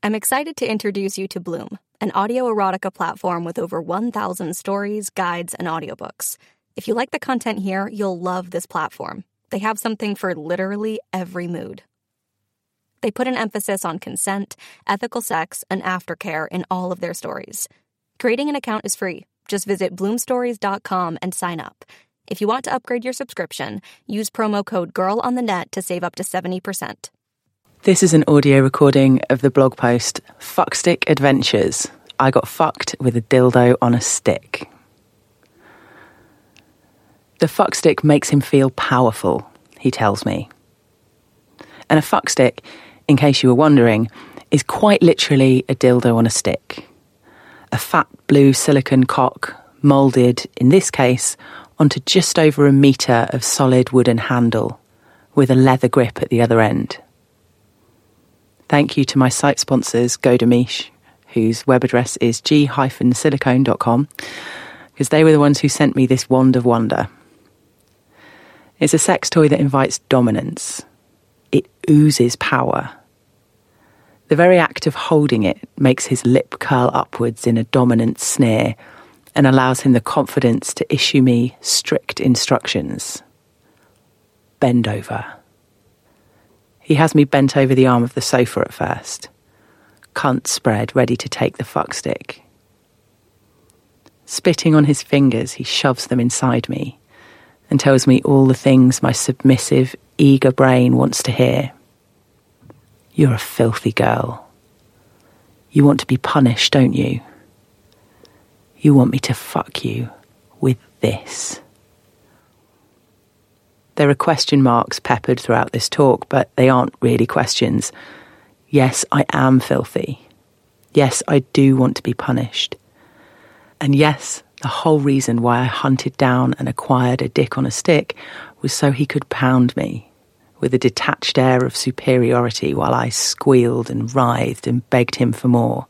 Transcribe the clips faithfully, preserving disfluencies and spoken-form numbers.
I'm excited to introduce you to Bloom, an audio erotica platform with over one thousand stories, guides, and audiobooks. If you like the content here, you'll love this platform. They have something for literally every mood. They put an emphasis on consent, ethical sex, and aftercare in all of their stories. Creating an account is free. Just visit bloom stories dot com and sign up. If you want to upgrade your subscription, use promo code GIRLONTHENET to save up to seventy percent. This is an audio recording of the blog post Fuckstick Adventures. I got fucked with a dildo on a stick. The fuckstick makes him feel powerful, he tells me. And a fuckstick, in case you were wondering, is quite literally a dildo on a stick. A fat blue silicone cock moulded, in this case, onto just over a metre of solid wooden handle, with a leather grip at the other end. Thank you to my site sponsors, Godemiche, whose web address is g dash silicone dot com, because they were the ones who sent me this wand of wonder. It's a sex toy that invites dominance. It oozes power. The very act of holding it makes his lip curl upwards in a dominant sneer and allows him the confidence to issue me strict instructions. Bend over. He has me bent over the arm of the sofa at first. Cunt spread, ready to take the fuckstick. Spitting on his fingers, he shoves them inside me and tells me all the things my submissive, eager brain wants to hear. You're a filthy girl. You want to be punished, don't you? You want me to fuck you with this. There are question marks peppered throughout this talk, but they aren't really questions. Yes, I am filthy. Yes, I do want to be punished. And yes, the whole reason why I hunted down and acquired a dick on a stick was so he could pound me with a detached air of superiority while I squealed and writhed and begged him for more.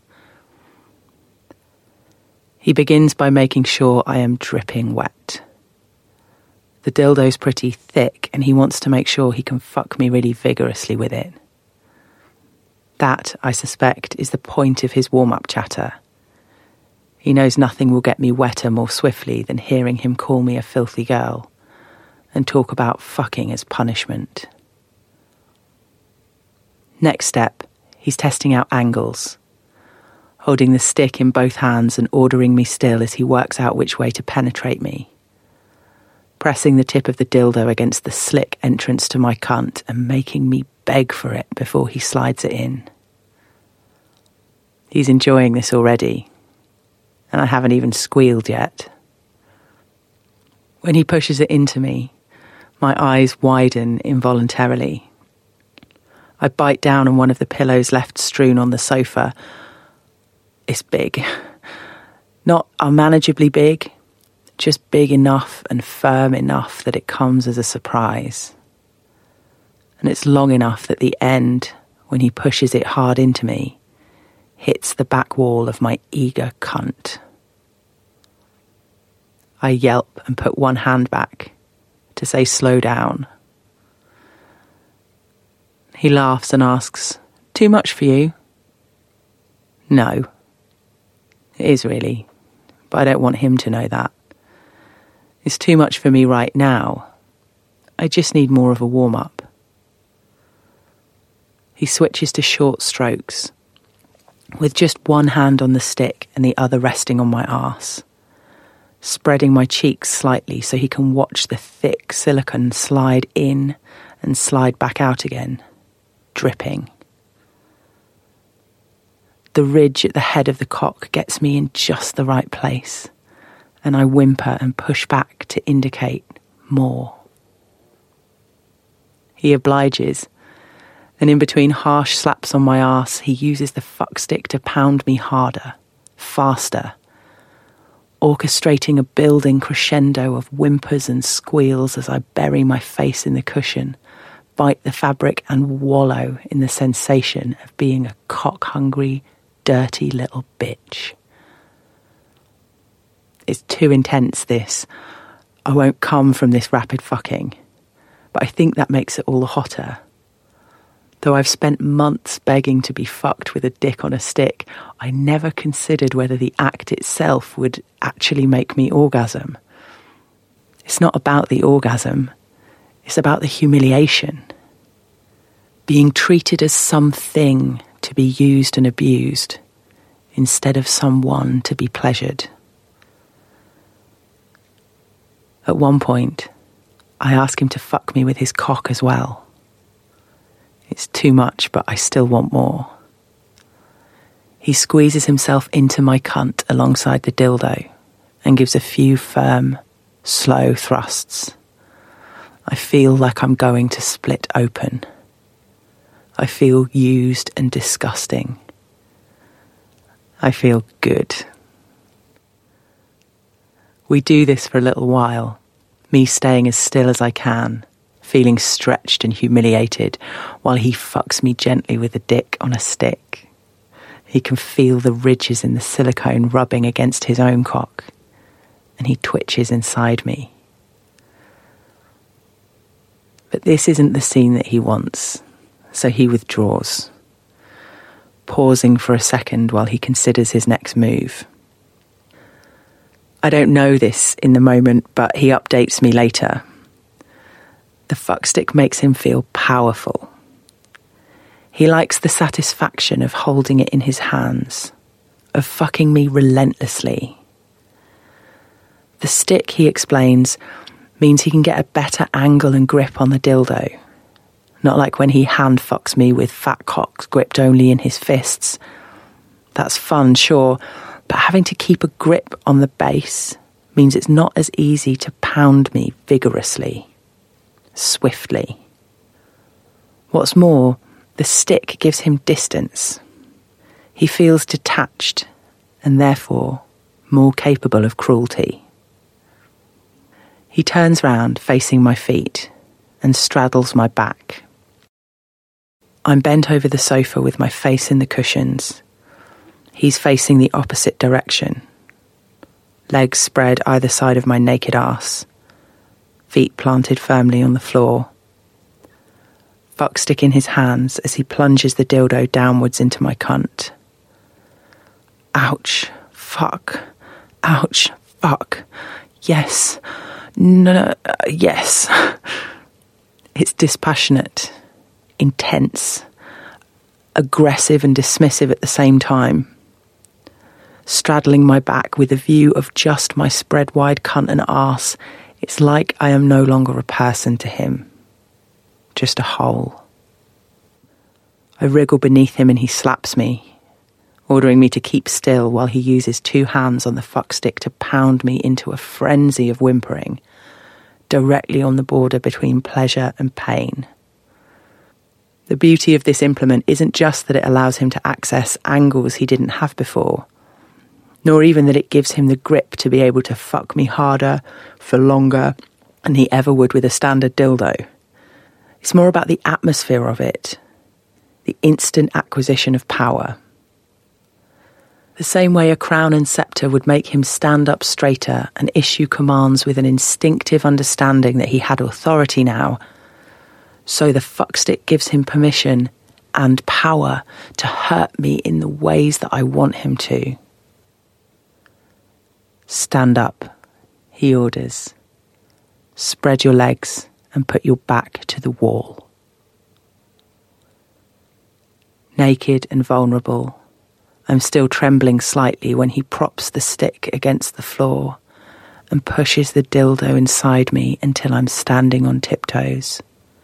He begins by making sure I am dripping wet. The dildo's pretty thick, and he wants to make sure he can fuck me really vigorously with it. That, I suspect, is the point of his warm-up chatter. He knows nothing will get me wetter more swiftly than hearing him call me a filthy girl and talk about fucking as punishment. Next step, he's testing out angles, holding the stick in both hands and ordering me still as he works out which way to penetrate me, pressing the tip of the dildo against the slick entrance to my cunt and making me beg for it before he slides it in. He's enjoying this already, and I haven't even squealed yet. When he pushes it into me, my eyes widen involuntarily. I bite down on one of the pillows left strewn on the sofa. It's big. Not unmanageably big, just big enough and firm enough that it comes as a surprise. And it's long enough that the end, when he pushes it hard into me, hits the back wall of my eager cunt. I yelp and put one hand back to say slow down. He laughs and asks, "Too much for you?" No. It is really, but I don't want him to know that. It's too much for me right now. I just need more of a warm-up. He switches to short strokes, with just one hand on the stick and the other resting on my arse, spreading my cheeks slightly so he can watch the thick silicone slide in and slide back out again, dripping. The ridge at the head of the cock gets me in just the right place, and I whimper and push back to indicate more. He obliges, and in between harsh slaps on my arse, he uses the fuckstick to pound me harder, faster, orchestrating a building crescendo of whimpers and squeals as I bury my face in the cushion, bite the fabric and wallow in the sensation of being a cock-hungry, dirty little bitch. It's too intense, this. I won't come from this rapid fucking, but I think that makes it all the hotter. Though I've spent months begging to be fucked with a dick on a stick, I never considered whether the act itself would actually make me orgasm. It's not about the orgasm. It's about the humiliation. Being treated as something to be used and abused, instead of someone to be pleasured. At one point, I ask him to fuck me with his cock as well. It's too much, but I still want more. He squeezes himself into my cunt alongside the dildo and gives a few firm, slow thrusts. I feel like I'm going to split open. I feel used and disgusting. I feel good. We do this for a little while, me staying as still as I can, feeling stretched and humiliated, while he fucks me gently with a dick on a stick. He can feel the ridges in the silicone rubbing against his own cock, and he twitches inside me. But this isn't the scene that he wants, so he withdraws, pausing for a second while he considers his next move. I don't know this in the moment, but he updates me later. The fuckstick makes him feel powerful. He likes the satisfaction of holding it in his hands, of fucking me relentlessly. The stick, he explains, means he can get a better angle and grip on the dildo. Not like when he hand fucks me with fat cocks gripped only in his fists. That's fun, sure, but having to keep a grip on the base means it's not as easy to pound me vigorously, swiftly. What's more, the stick gives him distance. He feels detached and therefore more capable of cruelty. He turns round, facing my feet, and straddles my back. I'm bent over the sofa with my face in the cushions. He's facing the opposite direction. Legs spread either side of my naked arse. Feet planted firmly on the floor. Fuckstick in his hands as he plunges the dildo downwards into my cunt. Ouch. Fuck. Ouch. Fuck. Yes. No, no. Uh, yes. It's dispassionate. Intense. Aggressive and dismissive at the same time. Straddling my back with a view of just my spread-wide cunt and arse, it's like I am no longer a person to him. Just a hole. I wriggle beneath him and he slaps me, ordering me to keep still while he uses two hands on the fuckstick to pound me into a frenzy of whimpering, directly on the border between pleasure and pain. The beauty of this implement isn't just that it allows him to access angles he didn't have before, nor even that it gives him the grip to be able to fuck me harder, for longer, than he ever would with a standard dildo. It's more about the atmosphere of it, the instant acquisition of power. The same way a crown and sceptre would make him stand up straighter and issue commands with an instinctive understanding that he had authority now, so the fuckstick gives him permission and power to hurt me in the ways that I want him to. Stand up, he orders. Spread your legs and put your back to the wall. Naked and vulnerable, I'm still trembling slightly when he props the stick against the floor and pushes the dildo inside me until I'm standing on tiptoes.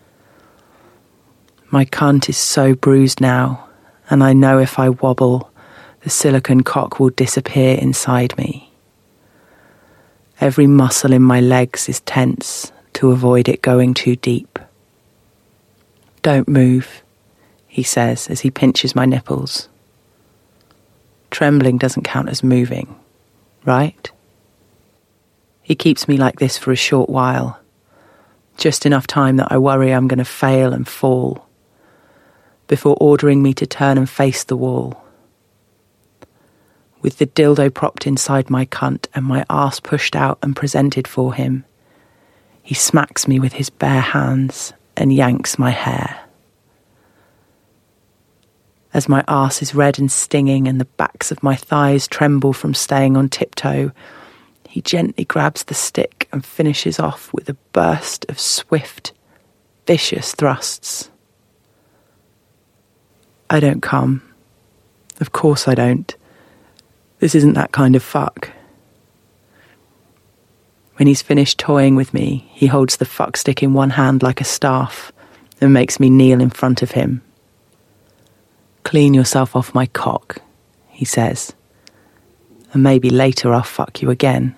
My cunt is so bruised now, and I know if I wobble, the silicone cock will disappear inside me. Every muscle in my legs is tense to avoid it going too deep. Don't move, he says as he pinches my nipples. Trembling doesn't count as moving, right? He keeps me like this for a short while, just enough time that I worry I'm going to fail and fall, before ordering me to turn and face the wall. With the dildo propped inside my cunt and my arse pushed out and presented for him, he smacks me with his bare hands and yanks my hair. As my arse is red and stinging and the backs of my thighs tremble from staying on tiptoe, he gently grabs the stick and finishes off with a burst of swift, vicious thrusts. I don't come. Of course I don't. This isn't that kind of fuck. When he's finished toying with me, he holds the fuck stick in one hand like a staff and makes me kneel in front of him. Clean yourself off my cock, he says, and maybe later I'll fuck you again.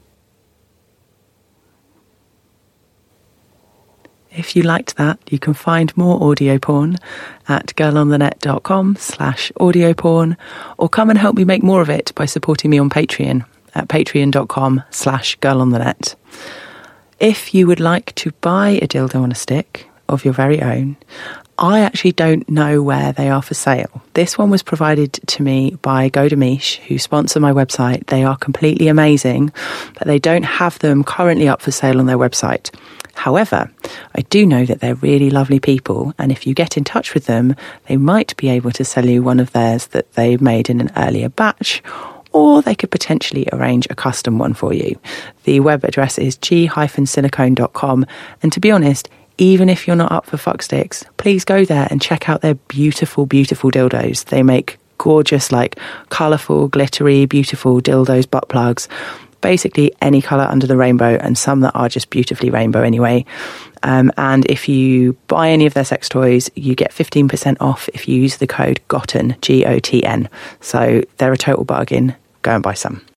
If you liked that, you can find more audio porn at girlonthenet.com slash audio porn, or come and help me make more of it by supporting me on Patreon at patreon.com slash girlonthenet. If you would like to buy a dildo on a stick of your very own, I actually don't know where they are for sale. This one was provided to me by GoDamiche, who sponsor my website. They are completely amazing, but they don't have them currently up for sale on their website. However, I do know that they're really lovely people, and if you get in touch with them, they might be able to sell you one of theirs that they made in an earlier batch, or they could potentially arrange a custom one for you. The web address is g dash silicone dot com, and to be honest, even if you're not up for fuck sticks, please go there and check out their beautiful, beautiful dildos. They make gorgeous, like, colourful, glittery, beautiful dildos, butt plugs. Basically any colour under the rainbow, and some that are just beautifully rainbow anyway. Um, and if you buy any of their sex toys, you get fifteen percent off if you use the code GOTTEN, G O T N. So they're a total bargain. Go and buy some.